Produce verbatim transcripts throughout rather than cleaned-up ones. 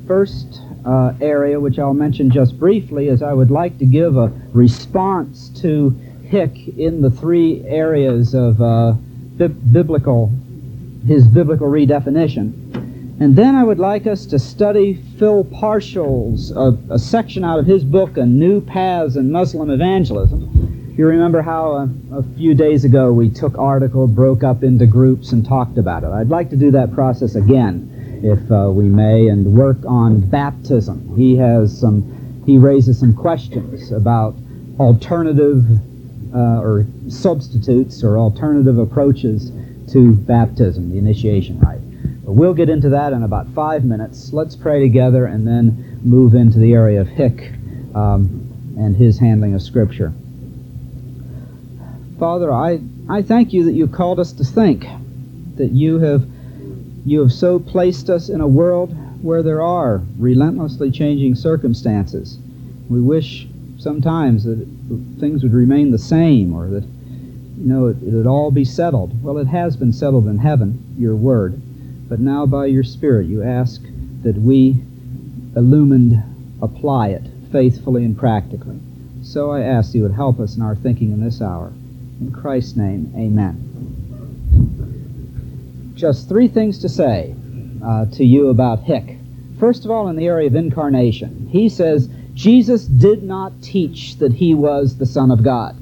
first uh, area, which I'll mention just briefly, is I would like to give a response to Hick in the three areas of uh, bi- biblical, his biblical redefinition. And then I would like us to study Phil Parshall's, uh, a section out of his book, A New Paths in Muslim Evangelism. You remember how uh, a few days ago we took article, broke up into groups, and talked about it. I'd like to do that process again, if uh, we may, and work on baptism. He has some, he raises some questions about alternative uh, or substitutes or alternative approaches to baptism, the initiation rite. But we'll get into that in about five minutes. Let's pray together and then move into the area of Hick um, and his handling of Scripture. Father, I, I thank you that you called us to think, that you have you have so placed us in a world where there are relentlessly changing circumstances. We wish sometimes that things would remain the same, or that you know it would all be settled. Well, it has been settled in heaven, your word. But now by your Spirit you ask that we, illumined, apply it faithfully and practically. So I ask you would help us in our thinking in this hour. In Christ's name, amen. Just three things to say uh, to you about Hick. First of all, in the area of incarnation. He says, Jesus did not teach that he was the Son of God.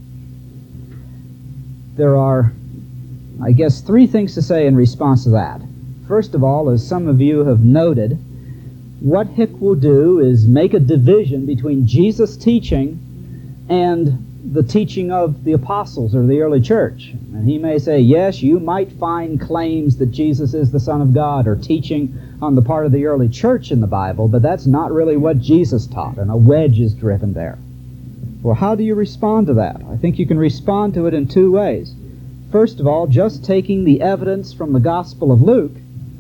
There are, I guess, three things to say in response to that. First of all, as some of you have noted, what Hick will do is make a division between Jesus' teaching and the teaching of the apostles or the early church. And he may say, yes, you might find claims that Jesus is the Son of God or teaching on the part of the early church in the Bible, but that's not really what Jesus taught, and a wedge is driven there. Well, how do you respond to that? I think you can respond to it in two ways. First of all, just taking the evidence from the Gospel of Luke,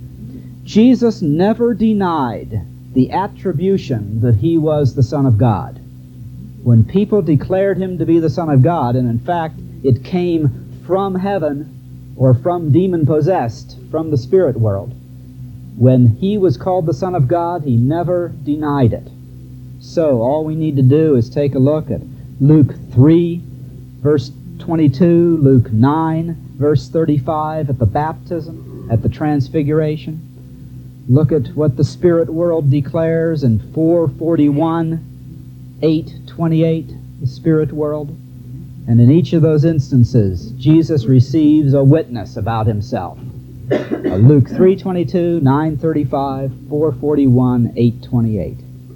Jesus never denied the attribution that he was the Son of God. When people declared him to be the Son of God, and in fact it came from heaven or from demon-possessed, from the spirit world, when he was called the Son of God, he never denied it. So all we need to do is take a look at Luke three, verse twenty-two, Luke nine, verse thirty-five, at the baptism, at the transfiguration. Look at what the spirit world declares in four forty-one, eight twenty-eight, the spirit world. And in each of those instances, Jesus receives a witness about himself. Uh, Luke three twenty-two, nine thirty-five, four forty-one, eight twenty-eight.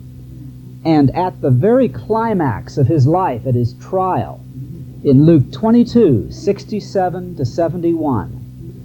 And at the very climax of his life, at his trial, in Luke twenty-two, sixty-seven to seventy-one,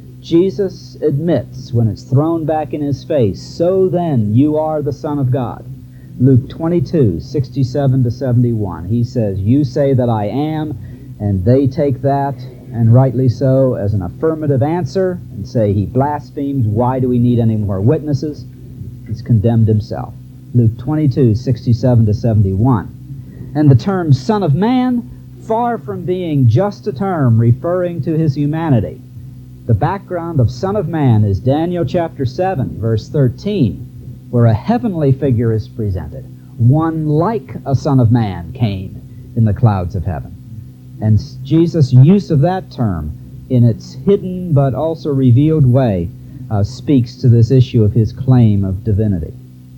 Jesus admits, when it's thrown back in his face, so then you are the Son of God. Luke twenty-two, sixty-seven to seventy-one. He says, you say that I am, and they take that, and rightly so, as an affirmative answer, and say he blasphemes. Why do we need any more witnesses? He's condemned himself. Luke twenty-two, sixty-seven to seventy-one. And the term Son of Man, far from being just a term referring to his humanity, the background of Son of Man is Daniel chapter seven, verse thirteen, where a heavenly figure is presented. One like a Son of Man came in the clouds of heaven. And Jesus' use of that term, in its hidden but also revealed way, uh, speaks to this issue of his claim of divinity.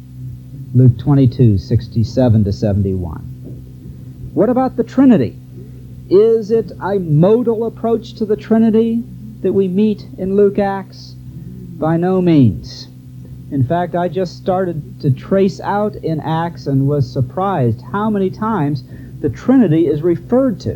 Luke twenty-two, sixty-seven to seventy-one. What about the Trinity? Is it a modal approach to the Trinity that we meet in Luke Acts? By no means. In fact, I just started to trace out in Acts and was surprised how many times the Trinity is referred to.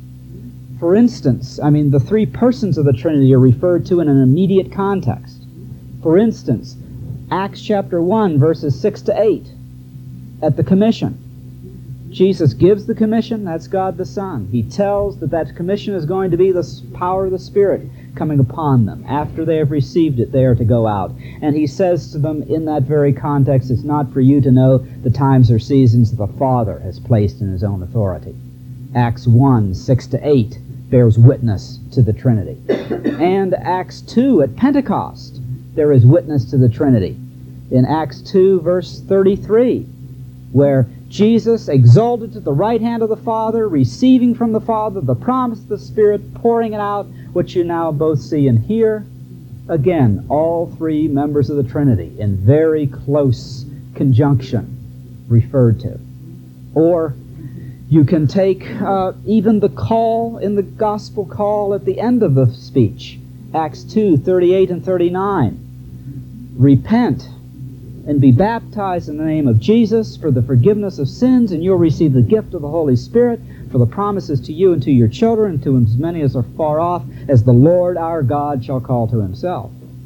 For instance, I mean, the three persons of the Trinity are referred to in an immediate context. For instance, Acts chapter one, verses six to eight, at the commission. Jesus gives the commission, that's God the Son. He tells that that commission is going to be the power of the Spirit coming upon them. After they have received it, they are to go out. And he says to them in that very context, it's not for you to know the times or seasons that the Father has placed in his own authority. Acts one, six to eight bears witness to the Trinity. And Acts two, at Pentecost, there is witness to the Trinity. in Acts two, verse thirty-three, where Jesus, exalted to the right hand of the Father, receiving from the Father the promise of the Spirit, pouring it out, which you now both see and hear. Again, all three members of the Trinity in very close conjunction referred to. Or you can take uh, even the call in the gospel call at the end of the speech, Acts two, thirty-eight and thirty-nine. Repent and be baptized in the name of Jesus for the forgiveness of sins, and you'll receive the gift of the Holy Spirit, for the promises to you and to your children, and to as many as are far off, as the Lord our God shall call to himself.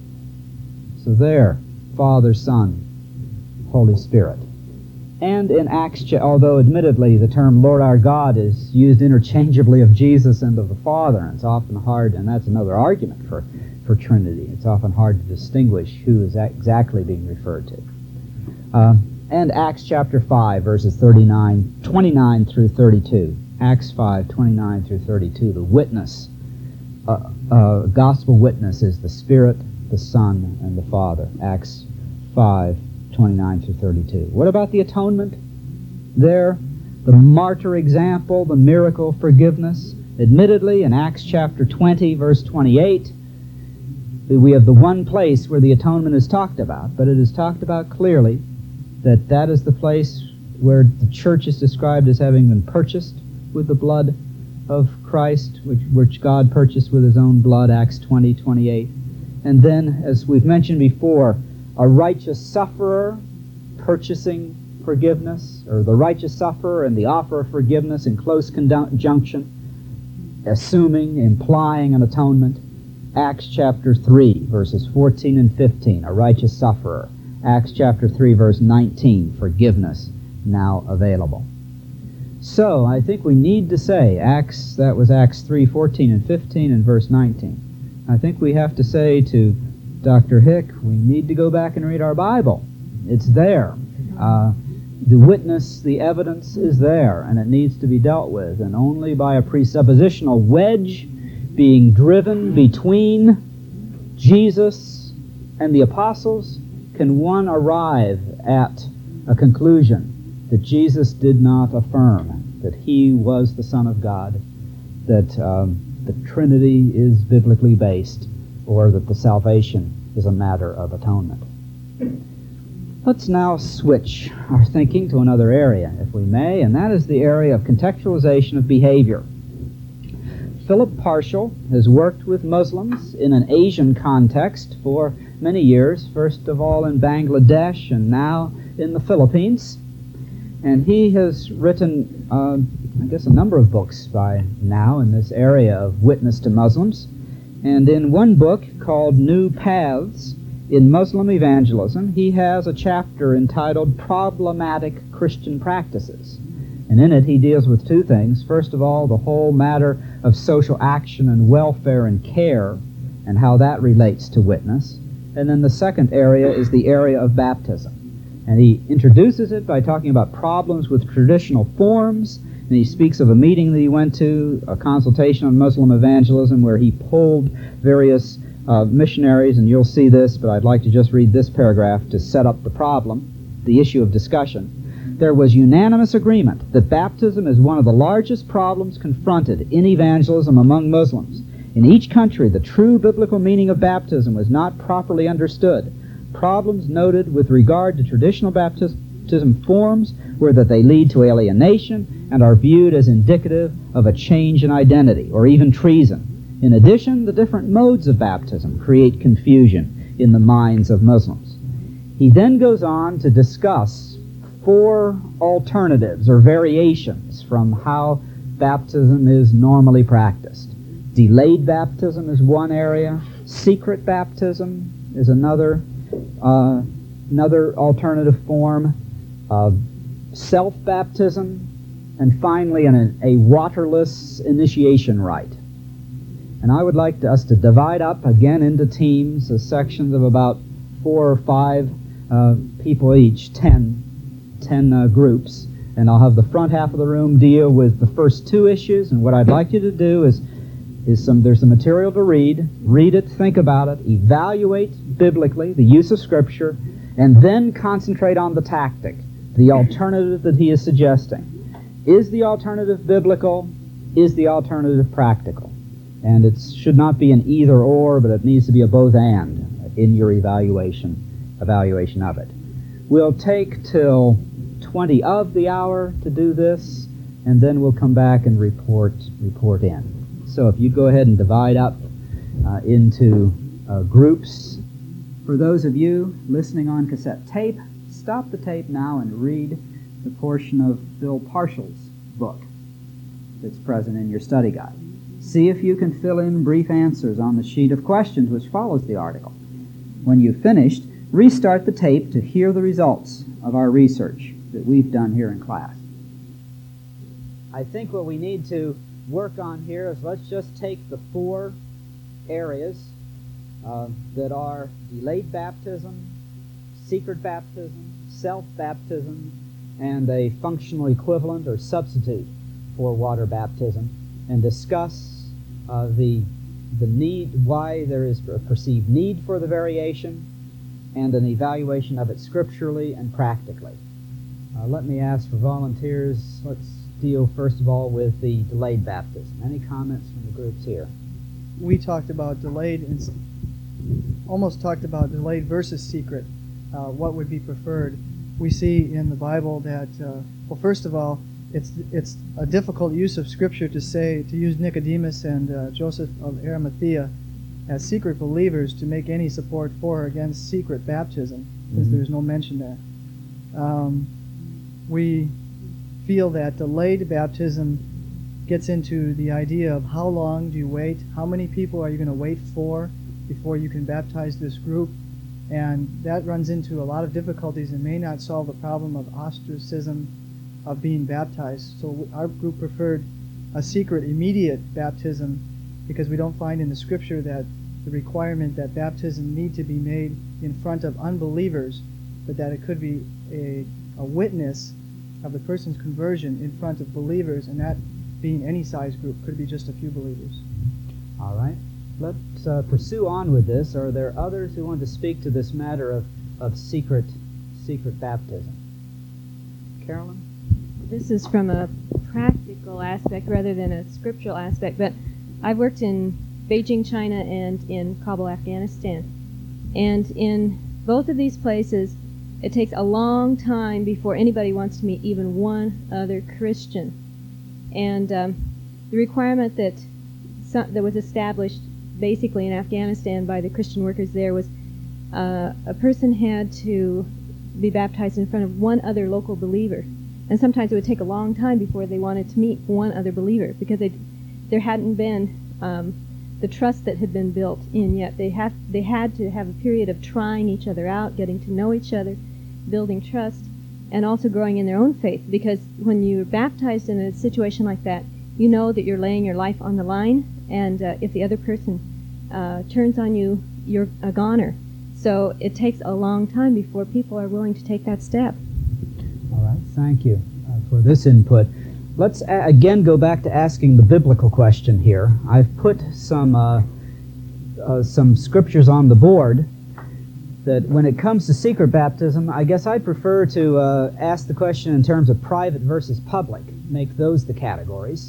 So there, Father, Son, Holy Spirit. And in Acts, although admittedly the term Lord our God is used interchangeably of Jesus and of the Father, and it's often hard, and that's another argument for for Trinity. It's often hard to distinguish who is exactly being referred to. Uh, and Acts chapter five, verses thirty-nine, twenty-nine through thirty-two. Acts five, twenty-nine through thirty-two. The witness, uh, uh, gospel witness is the Spirit, the Son, and the Father. Acts five, twenty-nine through thirty-two. What about the atonement? There, the martyr example, the miracle forgiveness. Admittedly, in Acts chapter twenty, verse twenty-eight, we have the one place where the atonement is talked about, but it is talked about clearly that that is the place where the church is described as having been purchased with the blood of Christ, which, which God purchased with his own blood, Acts twenty, twenty-eight. And then, as we've mentioned before, a righteous sufferer purchasing forgiveness, or the righteous sufferer and the offer of forgiveness in close conjunction, assuming, implying an atonement. Acts chapter three, verses fourteen and fifteen, a righteous sufferer. Acts chapter three, verse nineteen, forgiveness now available. So, I think we need to say, Acts, that was Acts three, fourteen and fifteen, and verse nineteen. I think we have to say to Doctor Hick, we need to go back and read our Bible. It's there. Uh, the witness, the evidence is there, and it needs to be dealt with, and only by a presuppositional wedge being driven between Jesus and the apostles can one arrive at a conclusion that Jesus did not affirm that he was the Son of God, that um, the Trinity is biblically based, or that the salvation is a matter of atonement. Let's now switch our thinking to another area, if we may, and that is the area of contextualization of behavior. Philip Parshall has worked with Muslims in an Asian context for many years, first of all in Bangladesh and now in the Philippines. And he has written, uh, I guess, a number of books by now in this area of witness to Muslims. And in one book called New Paths in Muslim Evangelism, he has a chapter entitled Problematic Christian Practices. And in it he deals with two things. First of all, the whole matter of social action and welfare and care, and how that relates to witness. And then the second area is the area of baptism. And he introduces it by talking about problems with traditional forms, and he speaks of a meeting that he went to, a consultation on Muslim evangelism, where he pulled various uh, missionaries, and you'll see this, but I'd like to just read this paragraph to set up the problem, the issue of discussion. There was unanimous agreement that baptism is one of the largest problems confronted in evangelism among Muslims. In each country, the true biblical meaning of baptism was not properly understood. Problems noted with regard to traditional baptism forms were that they lead to alienation and are viewed as indicative of a change in identity, or even treason. In addition, the different modes of baptism create confusion in the minds of Muslims. He then goes on to discuss four alternatives or variations from how baptism is normally practiced. Delayed baptism is one area. Secret baptism is another uh, another alternative form. Uh, self-baptism, and finally an, a waterless initiation rite. And I would like to, us to divide up again into teams, uh, sections of about four or five uh, people each, ten, ten uh, groups, and I'll have the front half of the room deal with the first two issues, and what I'd like you to do is is some there's some material to read, read it, think about it, evaluate biblically the use of Scripture, and then concentrate on the tactic, the alternative that he is suggesting. Is the alternative biblical? Is the alternative practical? And it should not be an either-or, but it needs to be a both-and in your evaluation, evaluation of it. We'll take till twenty of the hour to do this, and then we'll come back and report report in. So if you go ahead and divide up uh, into uh, groups. For those of you listening on cassette tape, stop the tape now and read the portion of Bill Parshall's book that's present in your study guide. See if you can fill in brief answers on the sheet of questions which follows the article. When you've finished, restart the tape to hear the results of our research that we've done here in class. I think what we need to work on here is let's just take the four areas uh, that are delayed baptism, secret baptism, self-baptism, and a functional equivalent or substitute for water baptism, and discuss uh, the the need, why there is a perceived need for the variation, and an evaluation of it scripturally and practically. Uh, let me ask for volunteers. Let's deal first of all with the delayed baptism. Any comments from the groups here? We talked about delayed and almost talked about delayed versus secret. Uh, what would be preferred? We see in the Bible that, uh, well, first of all, it's it's a difficult use of Scripture to say to use Nicodemus and uh, Joseph of Arimathea as secret believers to make any support for or against secret baptism, because mm-hmm. there's no mention there. Um, we feel that delayed baptism gets into the idea of how long do you wait, how many people are you going to wait for before you can baptize this group, and that runs into a lot of difficulties and may not solve the problem of ostracism of being baptized. So our group preferred a secret immediate baptism because we don't find in the Scripture that the requirement that baptism need to be made in front of unbelievers, but that it could be a, a witness of the person's conversion in front of believers, and that being any size group, could be just a few believers. All right. Let's uh, pursue on with this. Are there others who want to speak to this matter of, of secret secret baptism? Carolyn? This is from a practical aspect rather than a scriptural aspect, but I've worked in Beijing, China, and in Kabul, Afghanistan. And in both of these places, it takes a long time before anybody wants to meet even one other Christian. And um, the requirement that some, that was established basically in Afghanistan by the Christian workers there was uh, a person had to be baptized in front of one other local believer. And sometimes it would take a long time before they wanted to meet one other believer because they, there hadn't been um, the trust that had been built in yet. They, have, they had to have a period of trying each other out, getting to know each other, building trust, and also growing in their own faith. Because when you're baptized in a situation like that, you know that you're laying your life on the line, and uh, if the other person uh, turns on you, you're a goner. So it takes a long time before people are willing to take that step. All right, thank you uh, for this input. Let's a- again go back to asking the biblical question here. I've put some uh, uh, some scriptures on the board that when it comes to secret baptism, I guess I prefer to uh, ask the question in terms of private versus public, make those the categories.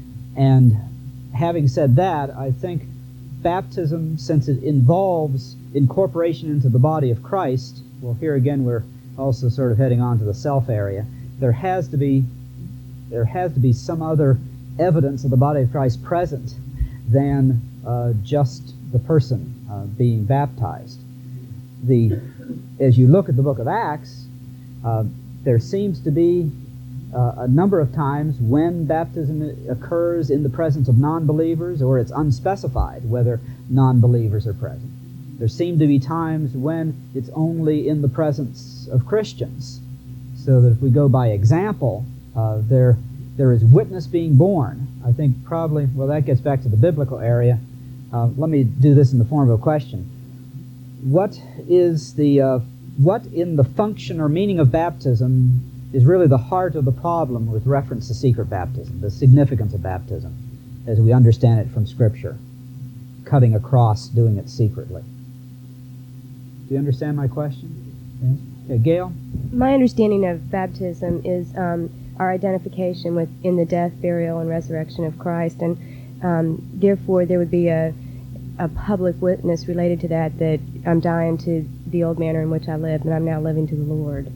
And having said that, I think baptism, since it involves incorporation into the body of Christ, well, here again we're also sort of heading on to the self area, there has to be there has to be some other evidence of the body of Christ present than uh, just the person uh, being baptized. The as you look at the book of Acts, uh, there seems to be uh, a number of times when baptism occurs in the presence of non-believers, or it's unspecified whether non-believers are present. There seem to be times when it's only in the presence of Christians. So that if we go by example, uh, there there is witness being borne. I think probably, well, that gets back to the biblical area. Uh, let me do this in the form of a question. What is the uh, what in the function or meaning of baptism is really the heart of the problem with reference to secret baptism, the significance of baptism, as we understand it from Scripture, cutting across doing it secretly? Do you understand my question? Okay, Gail? My understanding of baptism is um, our identification with in the death, burial, and resurrection of Christ, and um, therefore there would be a a public witness related to that, that I'm dying to the old manner in which I lived, and I'm now living to the Lord.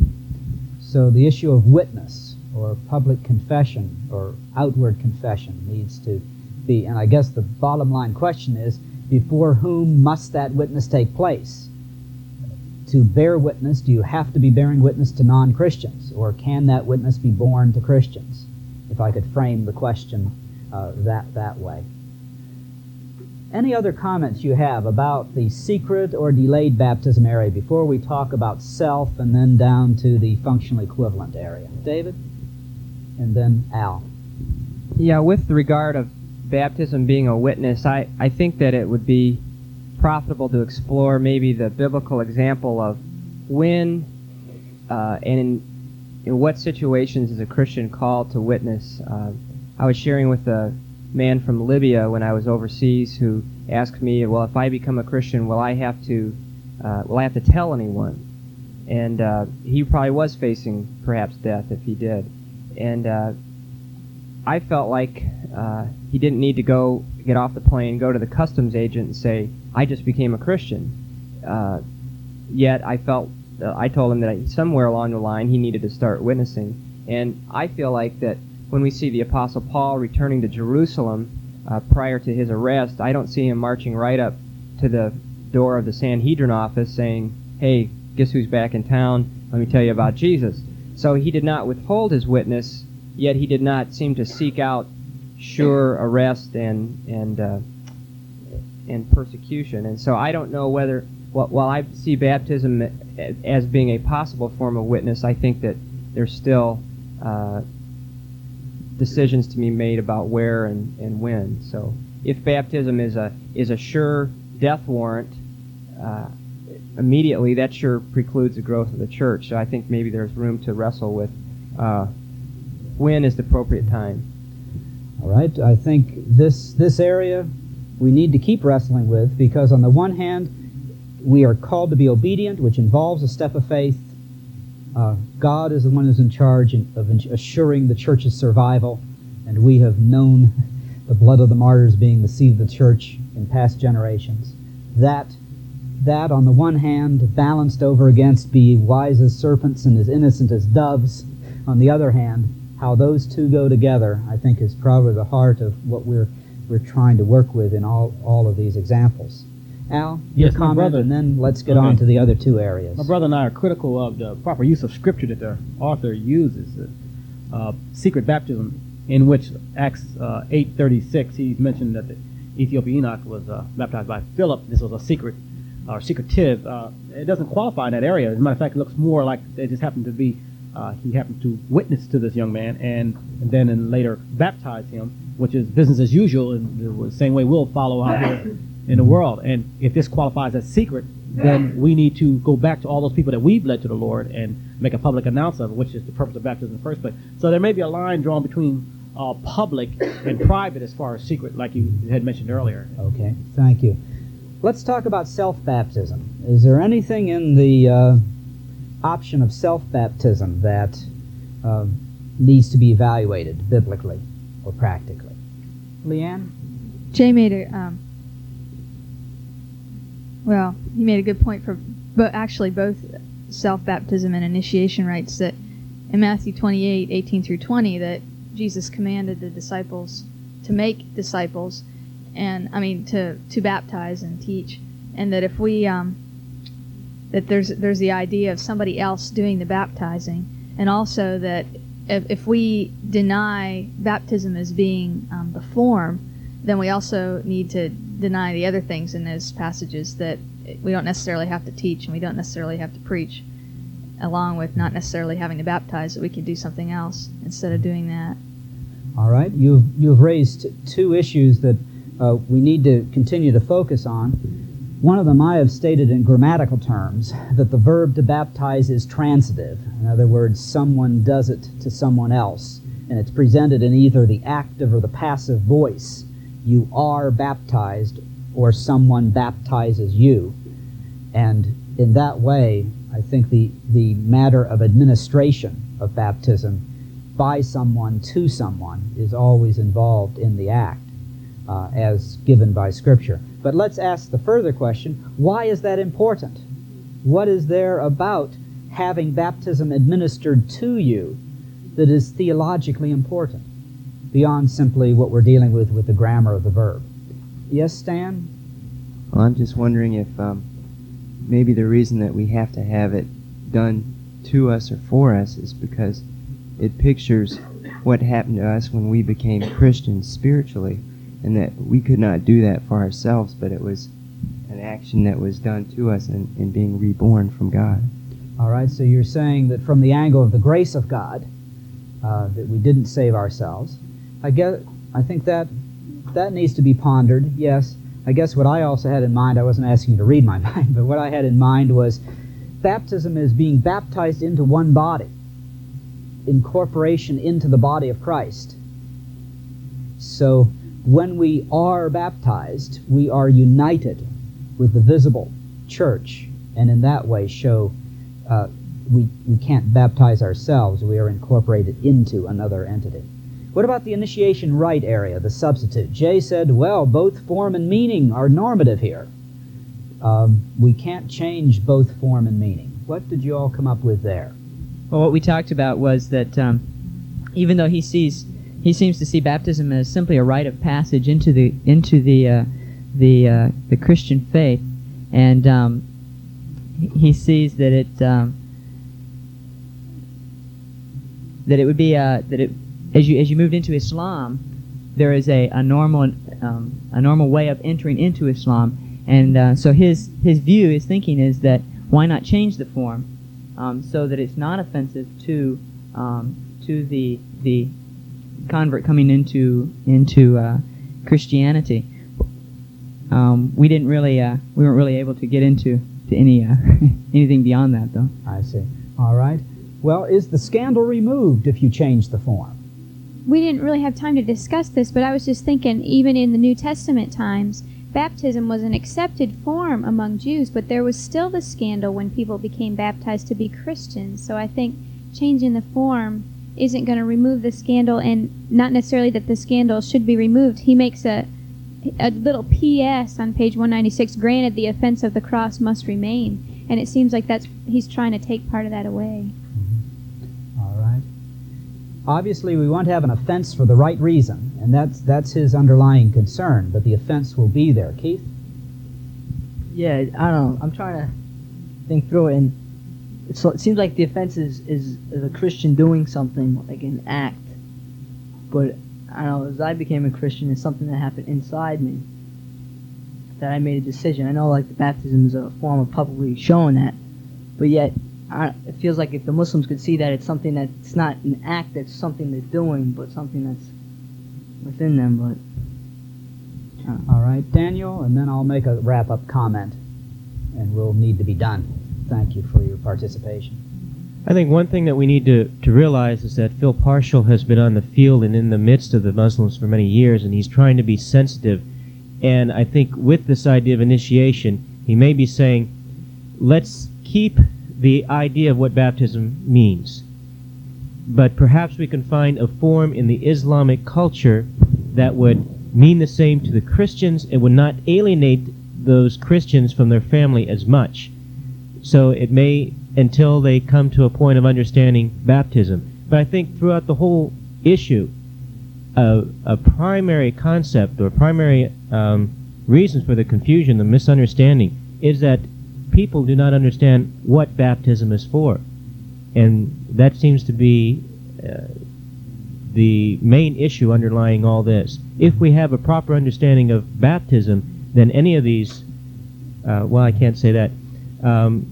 So the issue of witness or public confession or outward confession needs to be, and I guess the bottom line question is, before whom must that witness take place? To bear witness, do you have to be bearing witness to non-Christians, or can that witness be borne to Christians? If I could frame the question uh, that that way. Any other comments you have about the secret or delayed baptism area before we talk about self and then down to the functional equivalent area? David? And then Al. Yeah, with regard of baptism being a witness, I, I think that it would be profitable to explore maybe the biblical example of when uh, and in, in what situations is a Christian called to witness. Uh, I was sharing with a man from Libya when I was overseas who asked me, well, if I become a Christian, will I have to uh, will I have to tell anyone? And uh, he probably was facing perhaps death if he did. And uh, I felt like uh, he didn't need to go get off the plane, go to the customs agent and say, I just became a Christian. Uh, yet I felt, uh, I told him that I, somewhere along the line he needed to start witnessing. And I feel like that when we see the Apostle Paul returning to Jerusalem uh, prior to his arrest, I don't see him marching right up to the door of the Sanhedrin office saying, hey, guess who's back in town? Let me tell you about Jesus. So he did not withhold his witness, yet he did not seem to seek out sure arrest and and uh, and persecution. And so I don't know whether, while I see baptism as being a possible form of witness, I think that there's still uh, decisions to be made about where and, and when. So if baptism is a is a sure death warrant, uh, immediately that sure precludes the growth of the church. So I think maybe there's room to wrestle with uh, when is the appropriate time. All right, I think this this area we need to keep wrestling with, because on the one hand, we are called to be obedient, which involves a step of faith. Uh, God is the one who's in charge of assuring the church's survival, and we have known the blood of the martyrs being the seed of the church in past generations. That, that on the one hand, balanced over against be wise as serpents and as innocent as doves. On the other hand, how those two go together, I think, is probably the heart of what we're we're trying to work with in all, all of these examples. Al, your Yes, my comment, brother- and then let's get Okay. on to the other two areas. My brother and I are critical of the proper use of Scripture that the author uses. Uh, uh, secret baptism, in which Acts uh, eight thirty-six, he mentioned that the Ethiopian Enoch was uh, baptized by Philip. This was a secret, or secretive. Uh, it doesn't qualify in that area. As a matter of fact, it looks more like it just happened to be, uh, he happened to witness to this young man, and, and then and later baptize him, which is business as usual, in the same way we'll follow out here in the world. And if this qualifies as secret, then we need to go back to all those people that we've led to the Lord and make a public announcement of it, which is the purpose of baptism in the first place. So there may be a line drawn between uh, public and private as far as secret, like you had mentioned earlier. Okay, thank you. Let's talk about self-baptism. Is there anything in the uh, option of self-baptism that uh, needs to be evaluated biblically or practically? Leanne? Jay made a, um, well, he made a good point for, but actually both self-baptism and initiation rites, that in Matthew twenty-eight, eighteen through twenty, that Jesus commanded the disciples to make disciples, and, I mean, to, to baptize and teach, and that if we, um, that there's, there's the idea of somebody else doing the baptizing, and also that if, if we deny baptism as being um, the form, then we also need to deny the other things in those passages, that we don't necessarily have to teach and we don't necessarily have to preach, along with not necessarily having to baptize, that we can do something else instead of doing that. All right, you've, you've raised two issues that uh, we need to continue to focus on. One of them I have stated in grammatical terms, that the verb to baptize is transitive. In other words, someone does it to someone else, and it's presented in either the active or the passive voice. You are baptized, or someone baptizes you. And in that way, I think the, the matter of administration of baptism by someone to someone is always involved in the act uh, as given by Scripture. But let's ask the further question, why is that important? What is there about having baptism administered to you that is theologically important, beyond simply what we're dealing with with the grammar of the verb? Yes, Stan? Well, I'm just wondering if um, maybe the reason that we have to have it done to us or for us is because it pictures what happened to us when we became Christians spiritually, and that we could not do that for ourselves, but it was an action that was done to us in, in being reborn from God. All right, so you're saying that from the angle of the grace of God, uh, that we didn't save ourselves. I guess I think that that needs to be pondered, yes. I guess what I also had in mind, I wasn't asking you to read my mind, but what I had in mind was baptism is being baptized into one body, incorporation into the body of Christ. So when we are baptized, we are united with the visible church, and in that way show uh, we, we can't baptize ourselves. We are incorporated into another entity. What about the initiation rite area, the substitute? Jay said, well, both form and meaning are normative here. Um, we can't change both form and meaning. What did you all come up with there? Well, what we talked about was that um, even though he sees, he seems to see baptism as simply a rite of passage into the into the uh, the uh, the Christian faith, and um, he sees that it um, that it would be uh, that it as you as you moved into Islam, there is a a normal um, a normal way of entering into Islam, and uh, so his his view, his thinking is that why not change the form um, so that it's not offensive to um, to the the convert coming into into uh, Christianity. Um, we didn't really uh, we weren't really able to get into to any uh, anything beyond that, though. I see. All right. Well, is the scandal removed if you change the form? We didn't really have time to discuss this, but I was just thinking, even in the New Testament times, baptism was an accepted form among Jews, but there was still the scandal when people became baptized to be Christians. So I think changing the form isn't going to remove the scandal, and not necessarily that the scandal should be removed. He makes a a little P S on page one ninety-six, granted the offense of the cross must remain, and it seems like that's he's trying to take part of that away. Mm-hmm. All right. Obviously, we want to have an offense for the right reason, and that's that's his underlying concern, but the offense will be there. Keith? Yeah, I don't know. I'm trying to think through it, and it's, it seems like the offense is, is, is a Christian doing something, like an act. But, I don't know, as I became a Christian, it's something that happened inside me, that I made a decision. I know, like, the baptism is a form of publicly showing that, but yet I, it feels like if the Muslims could see that it's something that's not an act, that's something they're doing, but something that's within them. But uh. All right, Daniel, and then I'll make a wrap-up comment, and we'll need to be done. Thank you for your participation. I think one thing that we need to, to realize is that Phil Parshall has been on the field and in the midst of the Muslims for many years, and he's trying to be sensitive. And I think with this idea of initiation, he may be saying, let's keep the idea of what baptism means, but perhaps we can find a form in the Islamic culture that would mean the same to the Christians and would not alienate those Christians from their family as much. So it may, until they come to a point of understanding baptism. But I think throughout the whole issue, uh, a primary concept or primary um, reason for the confusion, the misunderstanding, is that people do not understand what baptism is for. And that seems to be uh, the main issue underlying all this. If we have a proper understanding of baptism, then any of these, uh, well, I can't say that, um,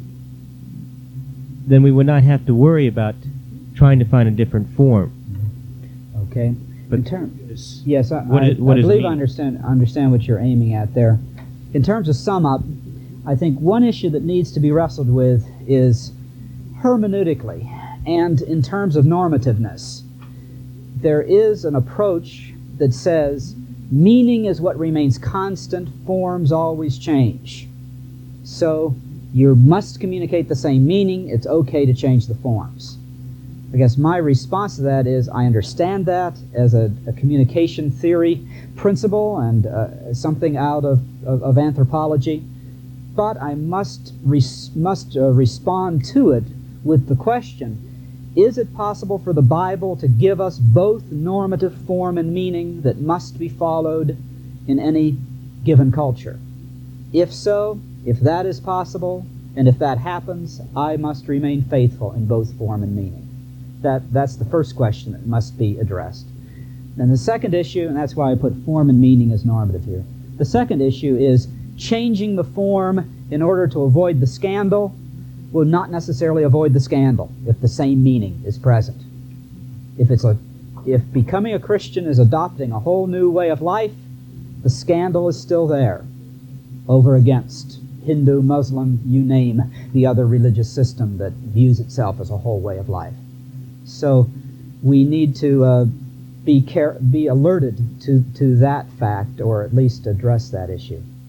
then we would not have to worry about trying to find a different form. Okay. But in terms, yes, I, what I, it, what I believe mean? I understand understand what you're aiming at there. In terms of sum up, I think one issue that needs to be wrestled with is hermeneutically and in terms of normativeness. There is an approach that says meaning is what remains constant, forms always change. So you must communicate the same meaning. It's okay to change the forms. I guess my response to that is I understand that as a, a communication theory principle and uh, something out of, of, of anthropology, but I must, res- must uh, respond to it with the question, is it possible for the Bible to give us both normative form and meaning that must be followed in any given culture? If so, if that is possible, and if that happens, I must remain faithful in both form and meaning. That, that's the first question that must be addressed. Then the second issue, and that's why I put form and meaning as normative here, the second issue is changing the form in order to avoid the scandal will not necessarily avoid the scandal if the same meaning is present. If it's a, if becoming a Christian is adopting a whole new way of life, the scandal is still there, over against Hindu, Muslim, you name the other religious system that views itself as a whole way of life. So we need to uh, be care- be alerted to, to that fact, or at least address that issue.